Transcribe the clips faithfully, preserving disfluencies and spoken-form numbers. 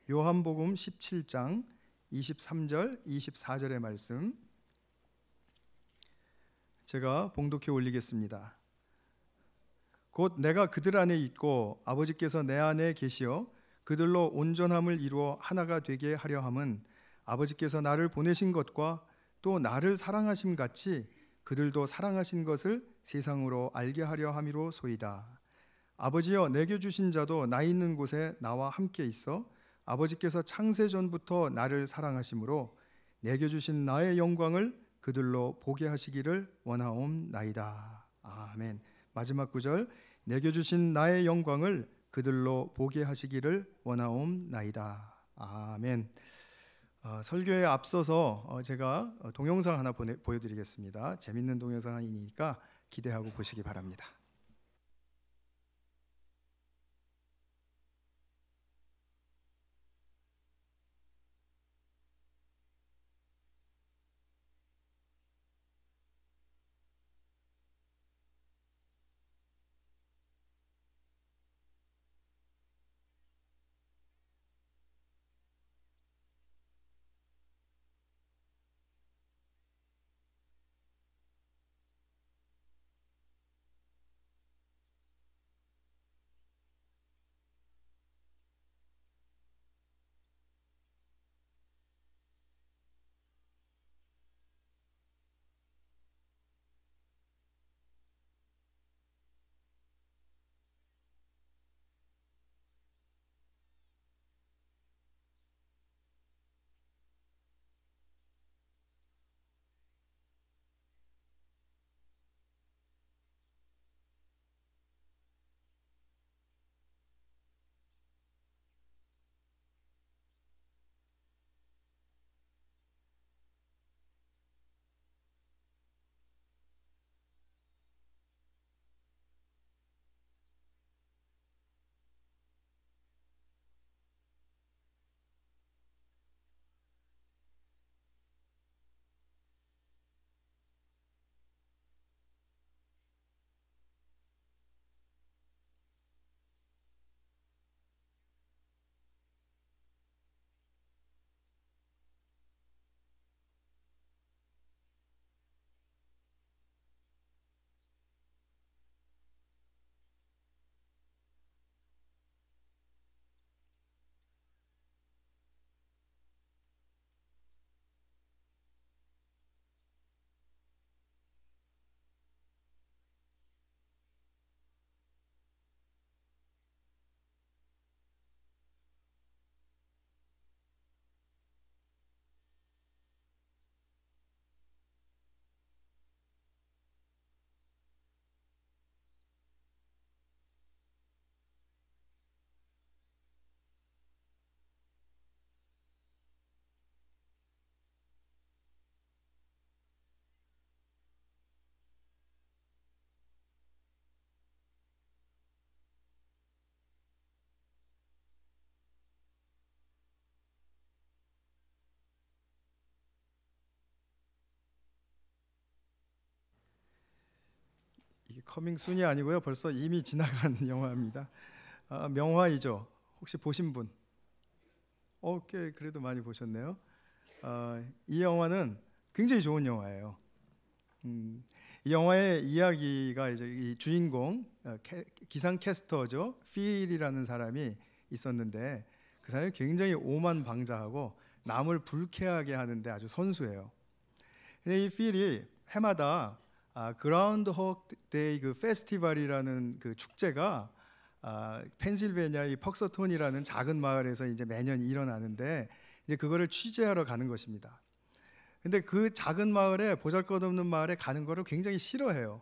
요한복음 십칠 장 이십삼 절 이십사 절의 말씀 제가 봉독해 올리겠습니다. 곧 내가 그들 안에 있고 아버지께서 내 안에 계시어 그들로 온전함을 이루어 하나가 되게 하려 함은 아버지께서 나를 보내신 것과 또 나를 사랑하심 같이 그들도 사랑하신 것을 세상으로 알게 하려 함이로소이다. 아버지여, 내게 주신 자도 나 있는 곳에 나와 함께 있어 아버지께서 창세 전부터 나를 사랑하심으로 내게 주신 나의 영광을 그들로 보게 하시기를 원하옵나이다. 아멘. 마지막 구절, 내게 주신 나의 영광을 그들로 보게 하시기를 원하옵나이다. 아멘. 어, 설교에 앞서서 어, 제가 동영상 하나 보내, 보여드리겠습니다. 재밌는 동영상이니까 기대하고 보시기 바랍니다. 이게 커밍 순이 아니고요. 벌써 이미 지나간 영화입니다. 아, 명화이죠. 혹시 보신 분? 어, 꽤 그래도 많이 보셨네요. 아, 이 영화는 굉장히 좋은 영화예요. 음, 이 영화의 이야기가 이제 이 주인공 어, 캐, 기상 캐스터죠. 필이라는 사람이 있었는데 그 사람이 굉장히 오만방자하고 남을 불쾌하게 하는데 아주 선수예요. 근데 이 필이 해마다 아, 그라운드호그 데이 그 페스티벌이라는 그 축제가 아, 펜실베니아의 퍽서톤이라는 작은 마을에서 이제 매년 일어나는데 이제 그거를 취재하러 가는 것입니다. 근데 그 작은 마을에 보잘것없는 마을에 가는 거를 굉장히 싫어해요.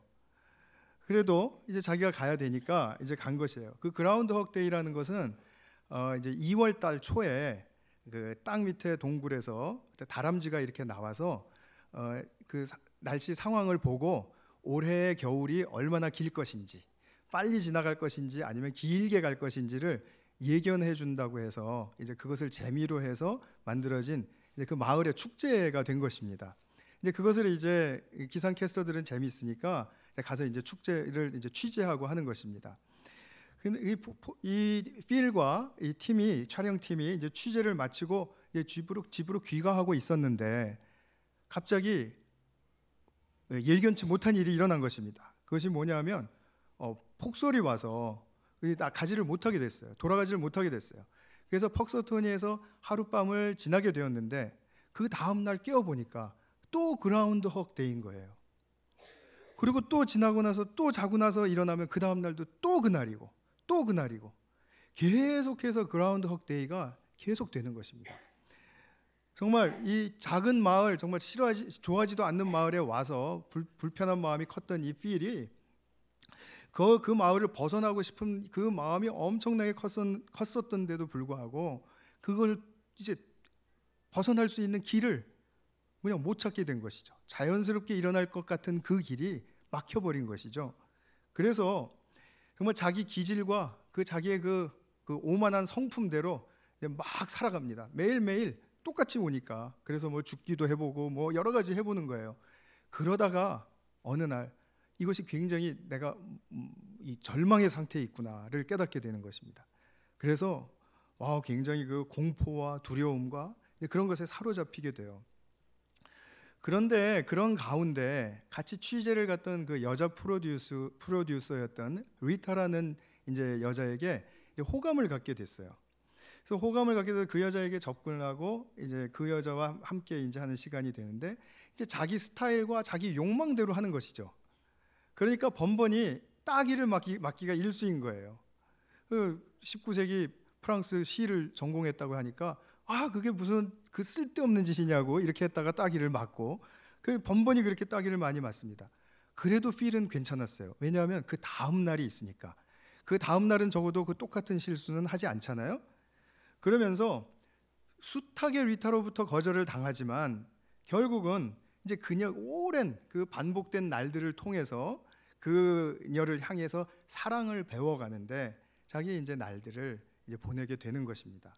그래도 이제 자기가 가야 되니까 이제 간 것이에요. 그 그라운드호그 데이라는 것은 어, 이제 이월 달 초에 그 땅 밑에 동굴에서 다람쥐가 이렇게 나와서 어, 그 날씨 상황을 보고 올해의 겨울이 얼마나 길 것인지, 빨리 지나갈 것인지 아니면 길게 갈 것인지를 예견해 준다고 해서 이제 그것을 재미로 해서 만들어진 이제 그 마을의 축제가 된 것입니다. 이제 그것을 이제 기상캐스터들은 재미있으니까 가서 이제 축제를 이제 취재하고 하는 것입니다. 근데 이, 이 필과 이 팀이 촬영팀이 이제 취재를 마치고 이제 집으로 집으로 귀가하고 있었는데 갑자기 예견치 못한 일이 일어난 것입니다. 그것이 뭐냐면 어, 폭설이 와서 가지를 못하게 됐어요. 돌아가지를 못하게 됐어요. 그래서 퍽서토니에서 하룻밤을 지나게 되었는데 그 다음 날 깨어 보니까 또 그라운드 헉 데이인 거예요. 그리고 또 지나고 나서 또 자고 나서 일어나면 그 다음 날도 또 그날이고 또 그날이고 계속해서 그라운드 헉 데이가 계속되는 것입니다. 정말 이 작은 마을, 정말 싫어하지 좋아하지도 않는 마을에 와서 불, 불편한 마음이 컸던 이 필이 그, 그 마을을 벗어나고 싶은 그 마음이 엄청나게 컸었, 컸었던데도 불구하고 그걸 이제 벗어날 수 있는 길을 그냥 못 찾게 된 것이죠. 자연스럽게 일어날 것 같은 그 길이 막혀버린 것이죠. 그래서 정말 자기 기질과 그 자기의 그, 그 오만한 성품대로 막 살아갑니다. 매일매일 똑같이 오니까. 그래서 뭐 죽기도 해보고 뭐 여러 가지 해보는 거예요. 그러다가 어느 날 이것이 굉장히 내가 이 절망의 상태에 있구나를 깨닫게 되는 것입니다. 그래서 와, 굉장히 그 공포와 두려움과 그런 것에 사로잡히게 돼요. 그런데 그런 가운데 같이 취재를 갔던 그 여자 프로듀스 프로듀서였던 리타라는 이제 여자에게 이제 호감을 갖게 됐어요. 그래서 호감을 갖게 돼서 그 여자에게 접근을 하고 이제 그 여자와 함께 이제 하는 시간이 되는데 이제 자기 스타일과 자기 욕망대로 하는 것이죠. 그러니까 번번이 따기를 맞기, 맞기가 일수인 거예요. 그 십구 세기 프랑스 시를 전공했다고 하니까 아, 그게 무슨 그 쓸데없는 짓이냐고 이렇게 했다가 따기를 맞고 그 번번이 그렇게 따기를 많이 맞습니다. 그래도 필은 괜찮았어요. 왜냐하면 그 다음 날이 있으니까. 그 다음 날은 적어도 그 똑같은 실수는 하지 않잖아요. 그러면서 숱하게 리타로부터 거절을 당하지만 결국은 이제 그녀 오랜 그 반복된 날들을 통해서 그녀를 향해서 사랑을 배워가는데 자기 이제 날들을 이제 보내게 되는 것입니다.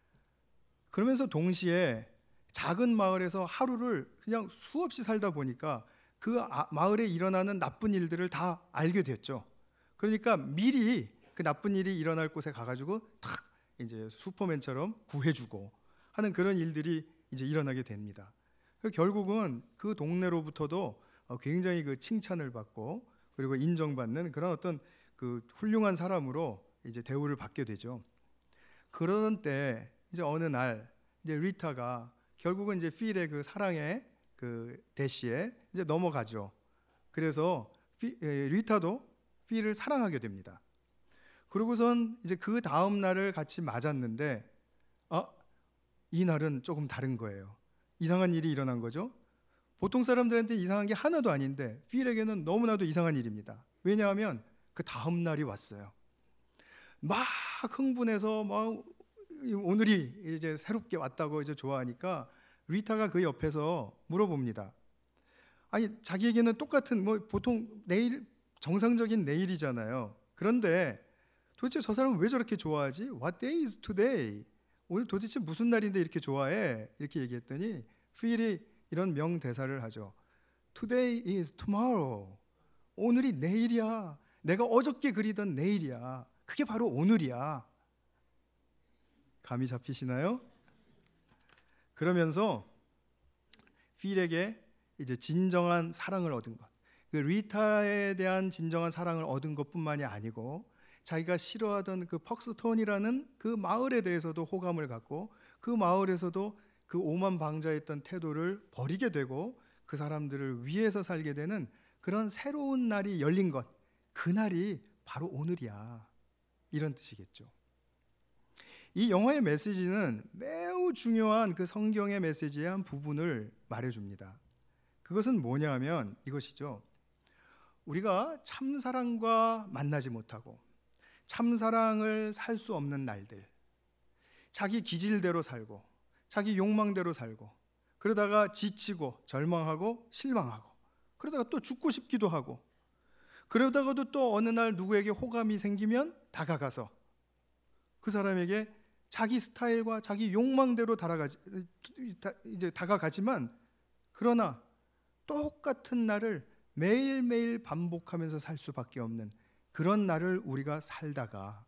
그러면서 동시에 작은 마을에서 하루를 그냥 수없이 살다 보니까 그 마을에 일어나는 나쁜 일들을 다 알게 됐죠. 그러니까 미리 그 나쁜 일이 일어날 곳에 가가지고 탁 이제 슈퍼맨처럼 구해주고 하는 그런 일들이 이제 일어나게 됩니다. 결국은 그 동네로부터도 굉장히 그 칭찬을 받고 그리고 인정받는 그런 어떤 그 훌륭한 사람으로 이제 대우를 받게 되죠. 그러던 때 이제 어느 날 이제 리타가 결국은 이제 필의 그 사랑의 그 대시에 이제 넘어가죠. 그래서 피, 에, 리타도 필을 사랑하게 됩니다. 그러고선 이제 그 다음 날을 같이 맞았는데 아, 이 날은 조금 다른 거예요. 이상한 일이 일어난 거죠. 보통 사람들한테 이상한 게 하나도 아닌데 필에게는 너무나도 이상한 일입니다. 왜냐하면 그 다음 날이 왔어요. 막 흥분해서 막 오늘이 이제 새롭게 왔다고 이제 좋아하니까 리타가 그 옆에서 물어봅니다. 아니, 자기에게는 똑같은 뭐 보통 내일 정상적인 내일이잖아요. 그런데 도대체 저 사람은 왜 저렇게 좋아하지? What day is today? 오늘 도대체 무슨 날인데 이렇게 좋아해? 이렇게 얘기했더니 필이 이런 명대사를 하죠. Today is tomorrow. 오늘이 내일이야. 내가 어저께 그리던 내일이야. 그게 바로 오늘이야. 감이 잡히시나요? 그러면서 필에게 이제 진정한 사랑을 얻은 것, 그 리타에 대한 진정한 사랑을 얻은 것뿐만이 아니고 자기가 싫어하던 그 퍽스톤이라는 그 마을에 대해서도 호감을 갖고 그 마을에서도 그 오만방자했던 태도를 버리게 되고 그 사람들을 위해서 살게 되는 그런 새로운 날이 열린 것, 그 날이 바로 오늘이야. 이런 뜻이겠죠. 이 영화의 메시지는 매우 중요한 그 성경의 메시지의 한 부분을 말해줍니다. 그것은 뭐냐 하면 이것이죠. 우리가 참사랑과 만나지 못하고 참사랑을 살 수 없는 날들, 자기 기질대로 살고 자기 욕망대로 살고 그러다가 지치고 절망하고 실망하고 그러다가 또 죽고 싶기도 하고 그러다가도 또 어느 날 누구에게 호감이 생기면 다가가서 그 사람에게 자기 스타일과 자기 욕망대로 달아가지, 이제 다가가지만 그러나 똑같은 날을 매일매일 반복하면서 살 수밖에 없는 그런 날을 우리가 살다가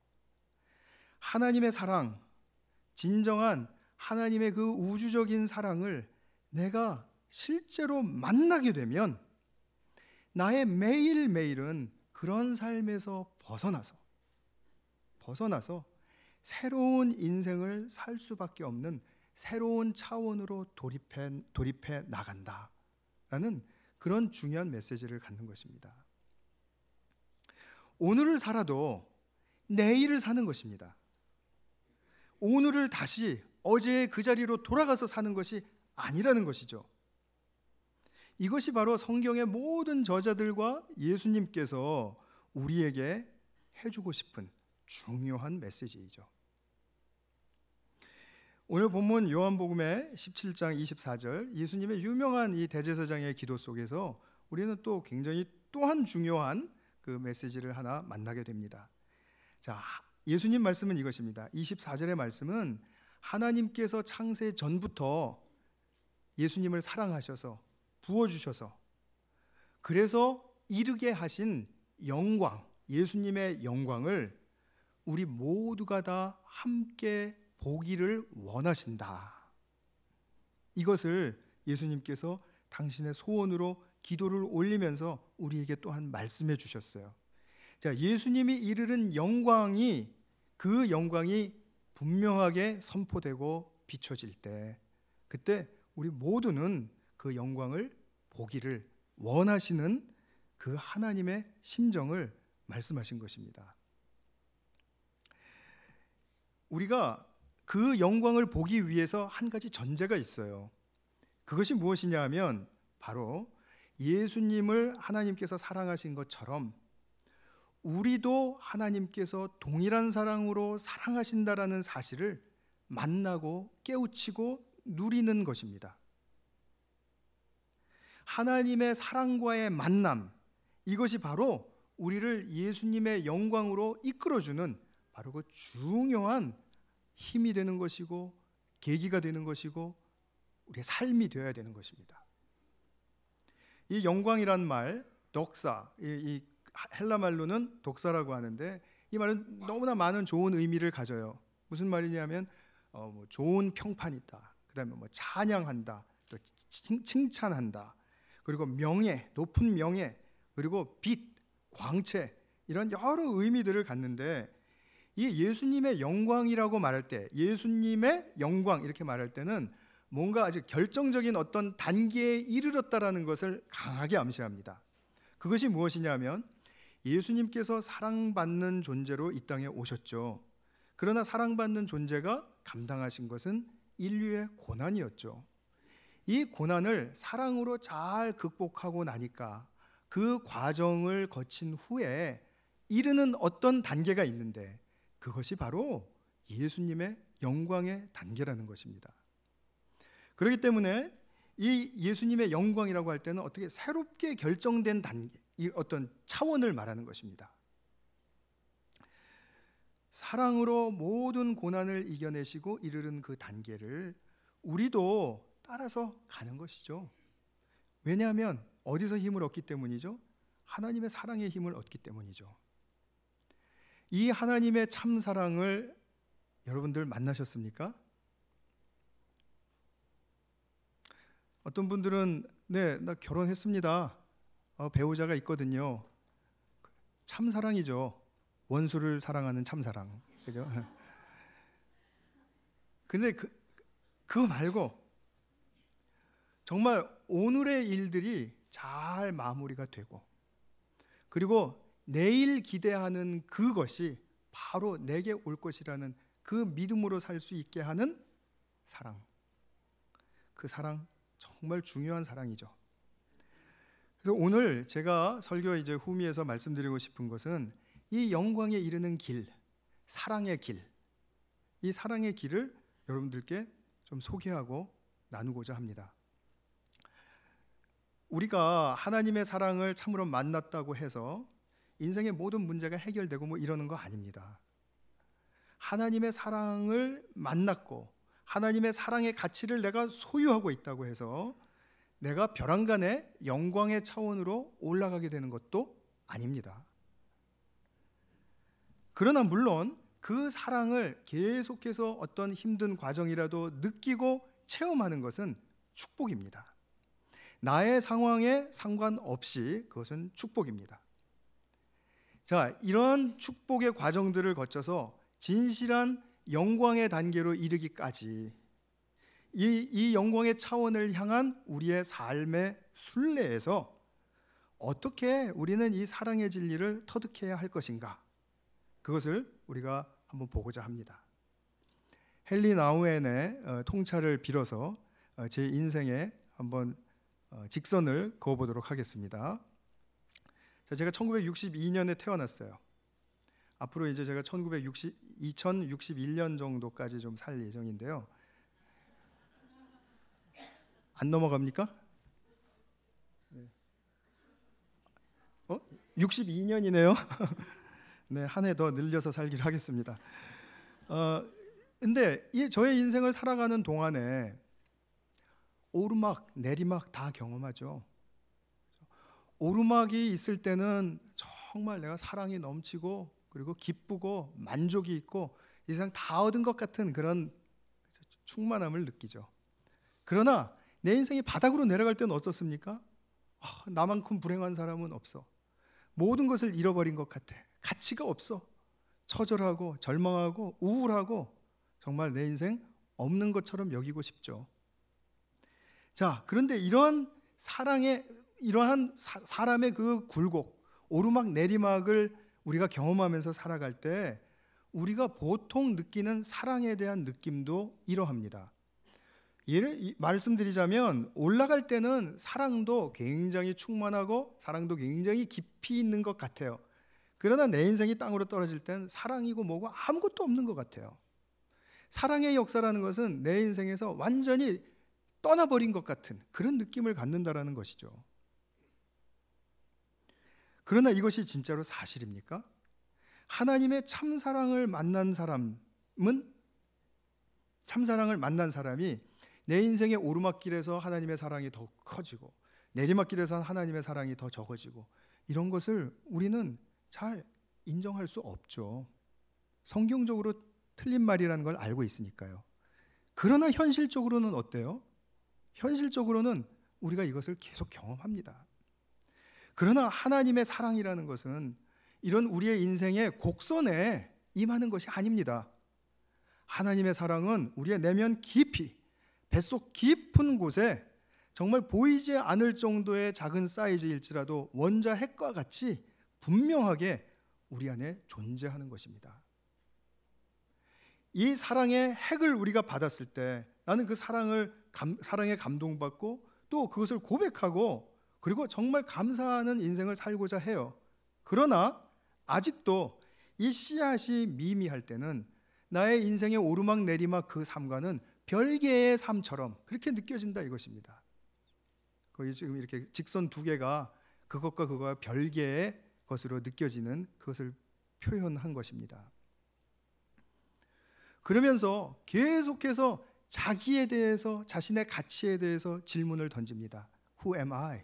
하나님의 사랑, 진정한 하나님의 그 우주적인 사랑을 내가 실제로 만나게 되면 나의 매일매일은 그런 삶에서 벗어나서 벗어나서 새로운 인생을 살 수밖에 없는 새로운 차원으로 돌입해, 돌입해 나간다라는 그런 중요한 메시지를 갖는 것입니다. 오늘을 살아도 내일을 사는 것입니다. 오늘을 다시 어제의 그 자리로 돌아가서 사는 것이 아니라는 것이죠. 이것이 바로 성경의 모든 저자들과 예수님께서 우리에게 해주고 싶은 중요한 메시지이죠. 오늘 본문 요한복음의 십칠 장 이십사 절 예수님의 유명한 이 대제사장의 기도 속에서 우리는 또 굉장히 또한 중요한 그 메시지를 하나 만나게 됩니다. 자, 예수님 말씀은 이것입니다. 이십사 절의 말씀은 하나님께서 창세 전부터 예수님을 사랑하셔서 부어주셔서 그래서 이르게 하신 영광, 예수님의 영광을 우리 모두가 다 함께 보기를 원하신다. 이것을 예수님께서 당신의 소원으로 기도를 올리면서 우리에게 또한 말씀해 주셨어요. 자, 예수님이 이르는 영광이 그 영광이 분명하게 선포되고 비춰질 때 그때 우리 모두는 그 영광을 보기를 원하시는 그 하나님의 심정을 말씀하신 것입니다. 우리가 그 영광을 보기 위해서 한 가지 전제가 있어요. 그것이 무엇이냐 하면 바로 예수님을 하나님께서 사랑하신 것처럼 우리도 하나님께서 동일한 사랑으로 사랑하신다라는 사실을 만나고 깨우치고 누리는 것입니다. 하나님의 사랑과의 만남, 이것이 바로 우리를 예수님의 영광으로 이끌어주는 바로 그 중요한 힘이 되는 것이고 계기가 되는 것이고 우리의 삶이 되어야 되는 것입니다. 이 영광이란 말, 덕사, 이, 이 헬라 말로는 독사라고 하는데 이 말은 너무나 많은 좋은 의미를 가져요. 무슨 말이냐면 어, 뭐 좋은 평판이다. 그다음에 뭐 찬양한다, 또 칭, 칭찬한다. 그리고 명예, 높은 명예, 그리고 빛, 광채 이런 여러 의미들을 갖는데 이 예수님의 영광이라고 말할 때, 예수님의 영광 이렇게 말할 때는 뭔가 아주 결정적인 어떤 단계에 이르렀다라는 것을 강하게 암시합니다. 그것이 무엇이냐면 예수님께서 사랑받는 존재로 이 땅에 오셨죠. 그러나 사랑받는 존재가 감당하신 것은 인류의 고난이었죠. 이 고난을 사랑으로 잘 극복하고 나니까 그 과정을 거친 후에 이르는 어떤 단계가 있는데 그것이 바로 예수님의 영광의 단계라는 것입니다. 그렇기 때문에 이 예수님의 영광이라고 할 때는 어떻게 새롭게 결정된 단계, 이 어떤 차원을 말하는 것입니다. 사랑으로 모든 고난을 이겨내시고 이르는 그 단계를 우리도 따라서 가는 것이죠. 왜냐하면 어디서 힘을 얻기 때문이죠? 하나님의 사랑의 힘을 얻기 때문이죠. 이 하나님의 참 사랑을 여러분들 만나셨습니까? 어떤 분들은 네, 나 결혼했습니다. 어, 배우자가 있거든요. 참 사랑이죠. 원수를 사랑하는 참 사랑, 그죠? 근데 그 그거 말고 정말 오늘의 일들이 잘 마무리가 되고 그리고 내일 기대하는 그것이 바로 내게 올 것이라는 그 믿음으로 살 수 있게 하는 사랑. 그 사랑 정말 중요한 사랑이죠. 그래서 오늘 제가 설교 이제 후미에서 말씀드리고 싶은 것은 이 영광에 이르는 길, 사랑의 길, 이 사랑의 길을 여러분들께 좀 소개하고 나누고자 합니다. 우리가 하나님의 사랑을 참으로 만났다고 해서 인생의 모든 문제가 해결되고 뭐 이러는 거 아닙니다. 하나님의 사랑을 만났고 하나님의 사랑의 가치를 내가 소유하고 있다고 해서 내가 벼랑간의 영광의 차원으로 올라가게 되는 것도 아닙니다. 그러나 물론 그 사랑을 계속해서 어떤 힘든 과정이라도 느끼고 체험하는 것은 축복입니다. 나의 상황에 상관없이 그것은 축복입니다. 자, 이런 축복의 과정들을 거쳐서 진실한 영광의 단계로 이르기까지 이, 이 영광의 차원을 향한 우리의 삶의 순례에서 어떻게 우리는 이 사랑의 진리를 터득해야 할 것인가, 그것을 우리가 한번 보고자 합니다. 헨리 나우엔의 통찰을 빌어서 제 인생에 한번 직선을 그어보도록 하겠습니다. 자, 제가 천구백육십이 년에 태어났어요. 앞으로 이제 제가 천구백육십, 이천육십일 년 정도까지 좀 살 예정인데요. 안 넘어갑니까? 네. 어? 육십이 년이네요. 네, 한 해 더 늘려서 살기를 하겠습니다. 어, 근데 이 저의 인생을 살아가는 동안에 오르막, 내리막 다 경험하죠. 오르막이 있을 때는 정말 내가 사랑이 넘치고 그리고 기쁘고 만족이 있고 이 세상 다 얻은 것 같은 그런 충만함을 느끼죠. 그러나 내 인생이 바닥으로 내려갈 때는 어떻습니까? 아, 나만큼 불행한 사람은 없어. 모든 것을 잃어버린 것 같아. 가치가 없어. 처절하고 절망하고 우울하고 정말 내 인생 없는 것처럼 여기고 싶죠. 자, 그런데 이러한 사랑의 이러한 사, 사람의 그 굴곡, 오르막 내리막을 우리가 경험하면서 살아갈 때 우리가 보통 느끼는 사랑에 대한 느낌도 이러합니다. 예를 말씀드리자면 올라갈 때는 사랑도 굉장히 충만하고 사랑도 굉장히 깊이 있는 것 같아요. 그러나 내 인생이 땅으로 떨어질 땐 사랑이고 뭐고 아무것도 없는 것 같아요. 사랑의 역사라는 것은 내 인생에서 완전히 떠나버린 것 같은 그런 느낌을 갖는다라는 것이죠. 그러나 이것이 진짜로 사실입니까? 하나님의 참사랑을 만난 사람은 참사랑을 만난 사람이 내 인생의 오르막길에서 하나님의 사랑이 더 커지고 내리막길에서 하나님의 사랑이 더 적어지고 이런 것을 우리는 잘 인정할 수 없죠. 성경적으로 틀린 말이라는 걸 알고 있으니까요. 그러나 현실적으로는 어때요? 현실적으로는 우리가 이것을 계속 경험합니다. 그러나 하나님의 사랑이라는 것은 이런 우리의 인생의 곡선에 임하는 것이 아닙니다. 하나님의 사랑은 우리의 내면 깊이, 뱃속 깊은 곳에 정말 보이지 않을 정도의 작은 사이즈일지라도 원자 핵과 같이 분명하게 우리 안에 존재하는 것입니다. 이 사랑의 핵을 우리가 받았을 때 나는 그 사랑을 감, 사랑에 감동받고 또 그것을 고백하고 그리고 정말 감사하는 인생을 살고자 해요. 그러나 아직도 이 씨앗이 미미할 때는 나의 인생의 오르막 내리막 그 삶과는 별개의 삶처럼 그렇게 느껴진다 이것입니다. 거의 지금 이렇게 직선 두 개가 그것과 그거와 별개의 것으로 느껴지는 그것을 표현한 것입니다. 그러면서 계속해서 자기에 대해서 자신의 가치에 대해서 질문을 던집니다. Who am I?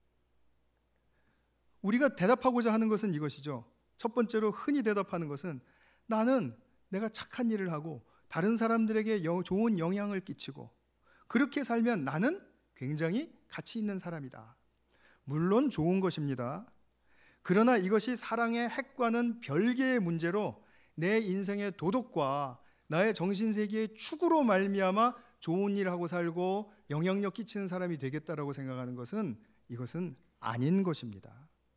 우리가 대답하고자 하는 것은 이것이죠. 첫 번째로 흔히 대답하는 것은 나는 내가 착한 일을 하고 다른 사람들에게 좋은 영향을 끼치고 그렇게 살면 나는 굉장히 가치 있는 사람이다. 물론 좋은 것입니다. 그러나 이것이 사랑의 핵과는 별개의 문제로 내 인생의 도덕과 나의 정신세계의 축으로 말미암아 좋은 일 하고 살고 영향력 끼치는 사람이 되겠다라고 생각하는 것은 이것은 아닌 것입니다.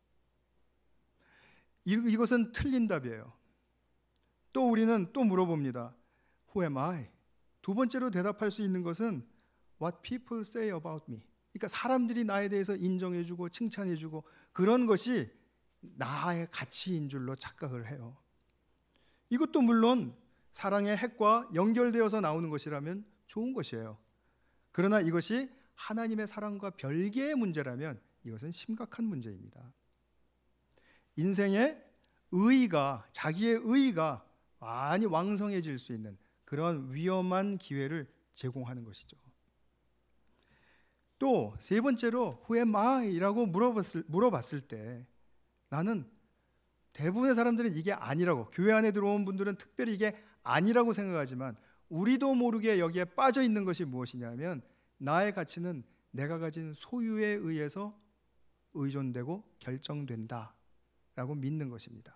이것은 틀린 답이에요. 또 우리는 또 물어봅니다. Who am I? 두 번째로 대답할 수 있는 것은 What people say about me. 그러니까 사람들이 나에 대해서 인정해주고 칭찬해주고 그런 것이 나의 가치인 줄로 착각을 해요. 이것도 물론 사랑의 핵과 연결되어서 나오는 것이라면 좋은 것이에요. 그러나 이것이 하나님의 사랑과 별개의 문제라면 이것은 심각한 문제입니다. 인생의 의의가 자기의 의의가 많이 왕성해질 수 있는 그런 위험한 기회를 제공하는 것이죠. 또 세 번째로 Who am I? 라고 물어봤을, 물어봤을 때 나는 대부분의 사람들은 이게 아니라고, 교회 안에 들어온 분들은 특별히 이게 아니라고 생각하지만 우리도 모르게 여기에 빠져 있는 것이 무엇이냐면 나의 가치는 내가 가진 소유에 의해서 의존되고 결정된다 라고 믿는 것입니다.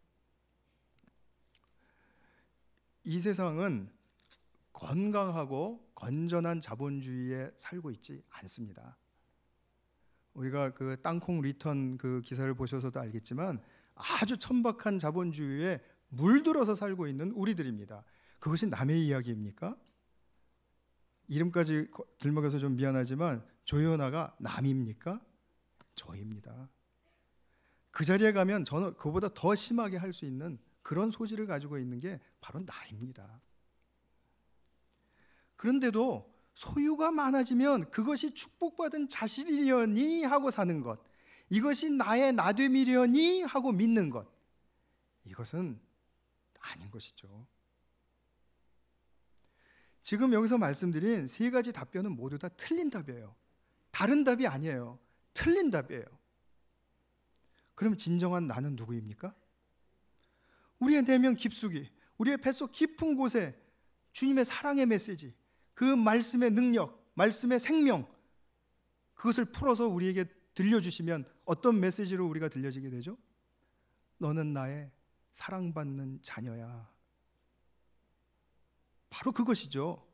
이 세상은 건강하고 건전한 자본주의에 살고 있지 않습니다. 우리가 그 땅콩 리턴 그 기사를 보셔서도 알겠지만 아주 천박한 자본주의에 물들어서 살고 있는 우리들입니다. 그것이 남의 이야기입니까? 이름까지 들먹여서 좀 미안하지만 조현아가 남입니까? 저입니다. 그 자리에 가면 저는 그보다 더 심하게 할 수 있는 그런 소질을 가지고 있는 게 바로 나입니다. 그런데도 소유가 많아지면 그것이 축복받은 자식이려니 하고 사는 것, 이것이 나의 나됨이려니 하고 믿는 것, 이것은 아닌 것이죠. 지금 여기서 말씀드린 세 가지 답변은 모두 다 틀린 답이에요. 다른 답이 아니에요. 틀린 답이에요. 그럼 진정한 나는 누구입니까? 우리의 내면 깊숙이, 우리의 뱃속 깊은 곳에 주님의 사랑의 메시지, 그 말씀의 능력, 말씀의 생명, 그것을 풀어서 우리에게 들려주시면 어떤 메시지로 우리가 들려지게 되죠? 너는 나의 사랑받는 자녀야. 바로 그것이죠.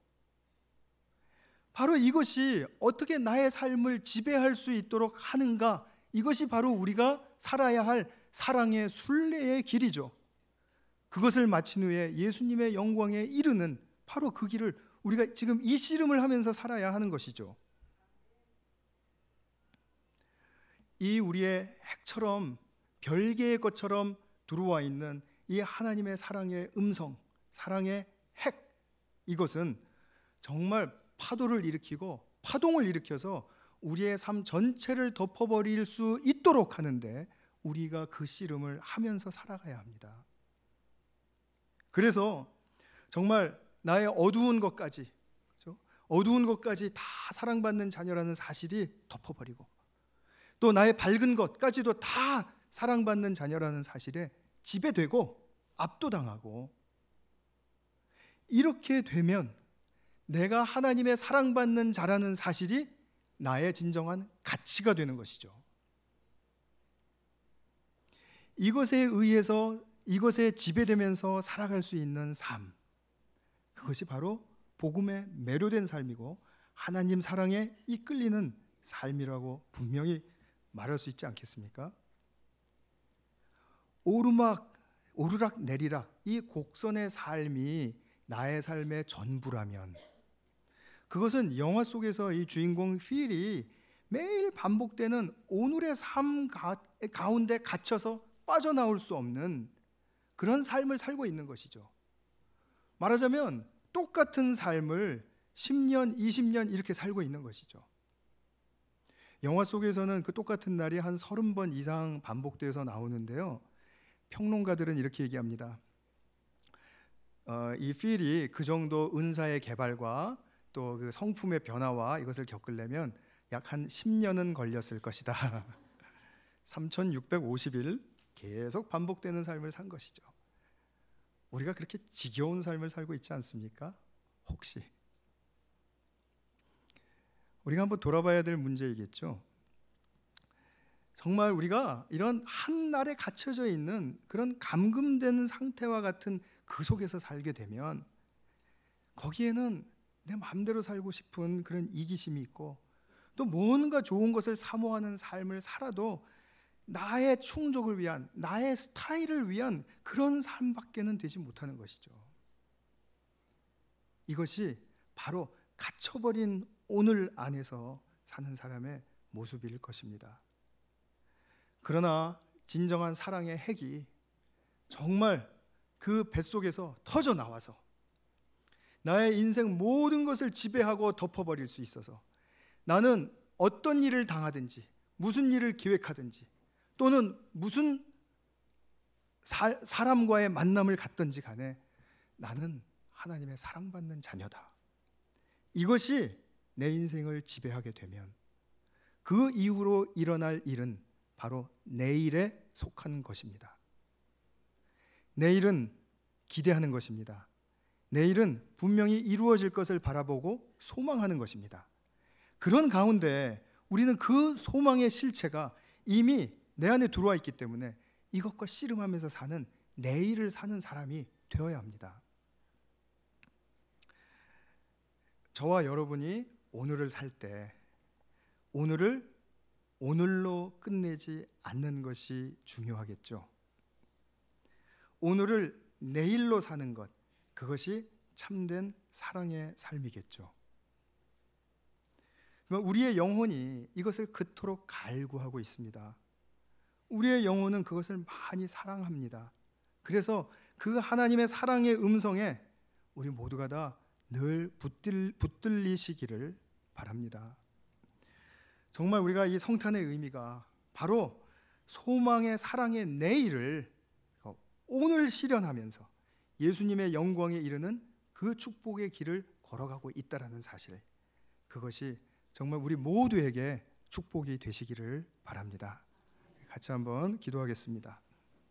바로 이것이 어떻게 나의 삶을 지배할 수 있도록 하는가, 이것이 바로 우리가 살아야 할 사랑의 순례의 길이죠. 그것을 마친 후에 예수님의 영광에 이르는 바로 그 길을 우리가 지금 이 씨름을 하면서 살아야 하는 것이죠. 이 우리의 핵처럼 별개의 것처럼 들어와 있는 이 하나님의 사랑의 음성, 사랑의 핵, 이것은 정말 파도를 일으키고 파동을 일으켜서 우리의 삶 전체를 덮어버릴 수 있도록 하는데 우리가 그 씨름을 하면서 살아가야 합니다. 그래서 정말 나의 어두운 것까지, 그렇죠? 어두운 것까지 다 사랑받는 자녀라는 사실이 덮어버리고 또 나의 밝은 것까지도 다 사랑받는 자녀라는 사실에 지배되고 압도당하고, 이렇게 되면 내가 하나님의 사랑받는 자라는 사실이 나의 진정한 가치가 되는 것이죠. 이것에 의해서, 이것에 지배되면서 살아갈 수 있는 삶, 그것이 바로 복음에 매료된 삶이고 하나님 사랑에 이끌리는 삶이라고 분명히 말할 수 있지 않겠습니까? 오르막, 오르락 내리락, 이 곡선의 삶이 나의 삶의 전부라면, 그것은 영화 속에서 이 주인공 필이 매일 반복되는 오늘의 삶 가운데 갇혀서 빠져나올 수 없는 그런 삶을 살고 있는 것이죠. 말하자면 똑같은 삶을 십 년, 이십 년 이렇게 살고 있는 것이죠. 영화 속에서는 그 똑같은 날이 한 서른 번 이상 반복돼서 나오는데요, 평론가들은 이렇게 얘기합니다. 어, 이 필이 그 정도 은사의 개발과 또 그 성품의 변화와 이것을 겪으려면 약 한 십 년은 걸렸을 것이다. 삼천육백오십 일 계속 반복되는 삶을 산 것이죠. 우리가 그렇게 지겨운 삶을 살고 있지 않습니까? 혹시 우리가 한번 돌아봐야 될 문제이겠죠. 정말 우리가 이런 한날에 갇혀져 있는 그런 감금되는 상태와 같은 그 속에서 살게 되면 거기에는 내 마음대로 살고 싶은 그런 이기심이 있고 또 뭔가 좋은 것을 사모하는 삶을 살아도 나의 충족을 위한, 나의 스타일을 위한 그런 삶밖에는 되지 못하는 것이죠. 이것이 바로 갇혀버린 오늘 안에서 사는 사람의 모습일 것입니다. 그러나 진정한 사랑의 핵이 정말 그 뱃속에서 터져 나와서 나의 인생 모든 것을 지배하고 덮어버릴 수 있어서 나는 어떤 일을 당하든지 무슨 일을 기획하든지 또는 무슨 사, 사람과의 만남을 갖든지 간에 나는 하나님의 사랑받는 자녀다. 이것이 내 인생을 지배하게 되면 그 이후로 일어날 일은 바로 내일에 속한 것입니다. 내일은 기대하는 것입니다. 내일은 분명히 이루어질 것을 바라보고 소망하는 것입니다. 그런 가운데 우리는 그 소망의 실체가 이미 내 안에 들어와 있기 때문에 이것과 씨름하면서 사는 내일을 사는 사람이 되어야 합니다. 저와 여러분이 오늘을 살 때 오늘을 오늘로 끝내지 않는 것이 중요하겠죠. 오늘을 내일로 사는 것, 그것이 참된 사랑의 삶이겠죠. 우리의 영혼이 이것을 그토록 갈구하고 있습니다. 우리의 영혼은 그것을 많이 사랑합니다. 그래서 그 하나님의 사랑의 음성에 우리 모두가 다 늘 붙들, 붙들리시기를 바랍니다. 정말 우리가 이 성탄의 의미가 바로 소망의 사랑의 내일을 오늘 실현하면서 예수님의 영광에 이르는 그 축복의 길을 걸어가고 있다는 사실, 그것이 정말 우리 모두에게 축복이 되시기를 바랍니다. 같이 한번 기도하겠습니다.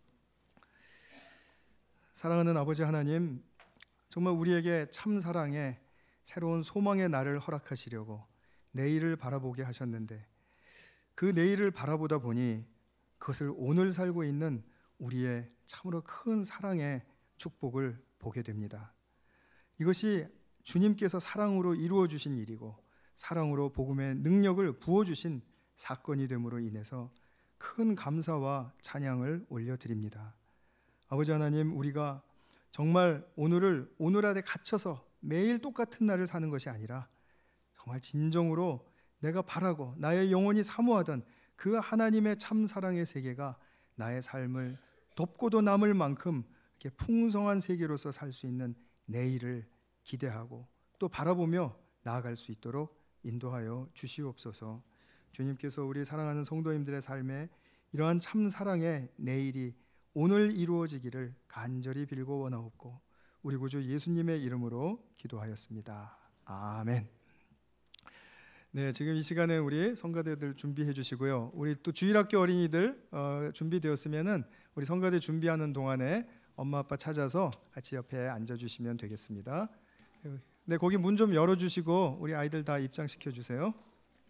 사랑하는 아버지 하나님, 정말 우리에게 참 사랑의 새로운 소망의 날을 허락하시려고 내일을 바라보게 하셨는데, 그 내일을 바라보다 보니 그것을 오늘 살고 있는 우리의 참으로 큰 사랑의 축복을 보게 됩니다. 이것이 주님께서 사랑으로 이루어 주신 일이고 사랑으로 복음의 능력을 부어 주신 사건이 됨으로 인해서 큰 감사와 찬양을 올려드립니다. 아버지 하나님, 우리가 정말 오늘을 오늘 안에 갇혀서 매일 똑같은 날을 사는 것이 아니라 정말 진정으로 내가 바라고 나의 영혼이 사모하던 그 하나님의 참 사랑의 세계가 나의 삶을 덮고도 남을 만큼 이렇게 풍성한 세계로서 살 수 있는 내일을 기대하고 또 바라보며 나아갈 수 있도록 인도하여 주시옵소서. 주님께서 우리 사랑하는 성도님들의 삶에 이러한 참 사랑의 내일이 오늘 이루어지기를 간절히 빌고 원하옵고 우리 구주 예수님의 이름으로 기도하였습니다. 아멘. 네, 지금 이 시간에 우리 성가대들 준비해 주시고요. 우리 또 주일학교 어린이들 어, 준비되었으면은 우리 성가대 준비하는 동안에 엄마 아빠 찾아서 같이 옆에 앉아 주시면 되겠습니다. 네, 거기 문 좀 열어 주시고 우리 아이들 다 입장시켜 주세요.